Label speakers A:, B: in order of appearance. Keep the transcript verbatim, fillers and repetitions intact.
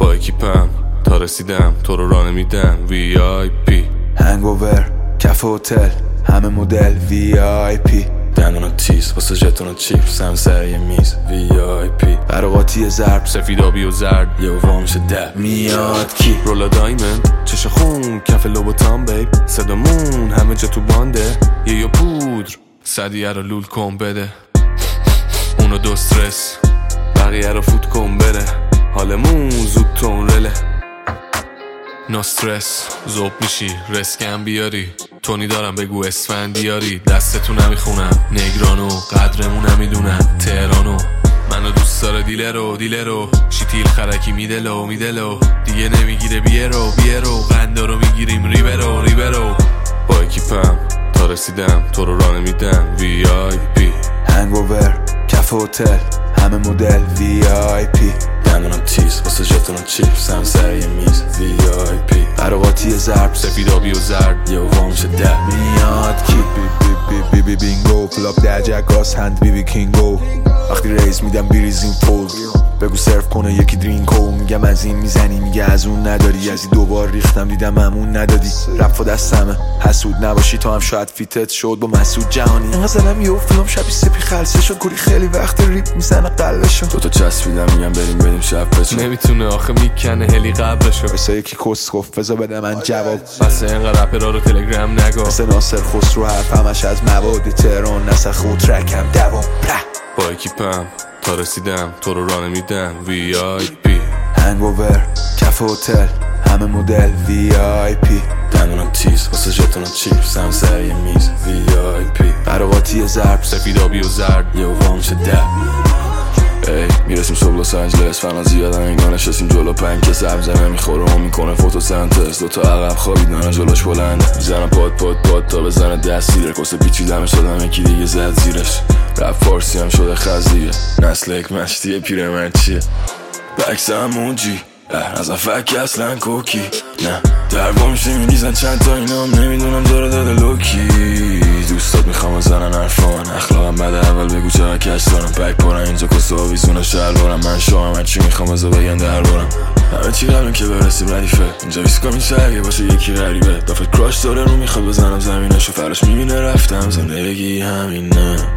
A: با اکیپم تا رسیدم تو رو راه نمیدم وی آی پی.
B: هنگوور کف هتل همه مدل وی آی پی.
C: دندون تیز واسه ژتون و چیپس هم سر یه میز وی آی پی.
B: قراقاتی ضرب
A: سفید آبی و زرد
C: یه وا میشه در
B: میاد کی.
A: رولا دایمند چش خون کف لوبوتان بیب. صدامون همه جا تو بانده یه یا پودر صدیه رو لول کن بده. اونو دو استرس بقیه رو فوت کن بره. حالمون زود تون رله نو استرس. زوب میشی رسکم بیاری تونی دارم بگو اسفندیاری. دستتو نمیخونم نگرانو قدرمون نمیدونم تهرانو. منو دوست داره دیلرو دیلرو شیتیل خرکی میدلو میدلو. دیگه نمیگیره بیرو بیرو قندارو میگیریم ریبرو ریبرو. با اکیپم تا رسیدم تو رو راه نمیدم وی آی پی.
B: هنگوور کف هتل همه مدل وی آی پی.
C: دندون تیز واسه ژتون و چیپس هم سر یه میز وی آی پی.
B: قراقاتی ضرب
A: سفید آبی و زرد
C: یه وا میشه در
B: میاد کی. بی بی بی بی بینگو کلاب ده جکاس هند بی بی کینگو. وقتی ریز میدم بیریزیم پوز بگو سرف کنه یکی درینکو. میگم از این میزنی میگه از اون نداری. از این دوبار ریختم دیدم همون ندادی. رفت و دستمه حسود نباشی تو هم شاید فیتت شد با مسعود جهانی. اینقدر زنم یه فیلم شبی سپی خلصه شد گوری خیلی وقت ریپ میزنه قلبشو.
C: دوتا چسبیدم میگم بریم بریم شب بچه.
A: نمیتونه آخه میکنه هلی قبرشو.
B: بسا یکی کس گفت بذار بده من جواب.
A: بس اینقدر رپرها رو تلگرام نگو.
B: مثل ناصر خسرو حرف همش از مواد تهران نسخ و ترکم دوام.
A: با اکیپم تا رسیدم تو رو راه نمیدم وی آی پی.
B: هنگوور کف هتل همه مدل وی آی پی.
C: دندون تیز واسه ژتون و چیپس هم سر یه میز وی آی پی.
B: قراقاتی ضرب
A: سفید آبی و زرد
C: یه وا میشه در ای میرسیم صبح لس آنجلس. فنا زیادن اینگاه نشستیم جلو پنج که سبزه نمیخوره هم میکنه فوتوسنتز. دوتا عقب خوابیدن جلوش بلنده میزنم پاد پاد پاد تا بزنه دست زیره. کسه پیچیدمش شدم یکی دیگه زد زیرش. رپ فارسی هم شده خزیه نسل یک مشتیه پیرمرد چیه. بکس همونجی ازم فک اصلا کوکی نه در با میشه میریزن چند تا اینام نمیدونم داره داده لوکی. دوستات میخوام بزنن حرفان اخلاقم بده اول بگو چرا کش دارم. پک پارن اینجا کسه آویزونه شهر بارم. من شوام هرچی میخوام بزا بگن در بارم. همه چی قبلیم که برسیم ردیفه. اینجا ویسکا این شهریه باشه یکی غریبه. دافت کراش داره رو میخواد بزنم زمینشو. فرش میبینه رفتم زندگی همینه.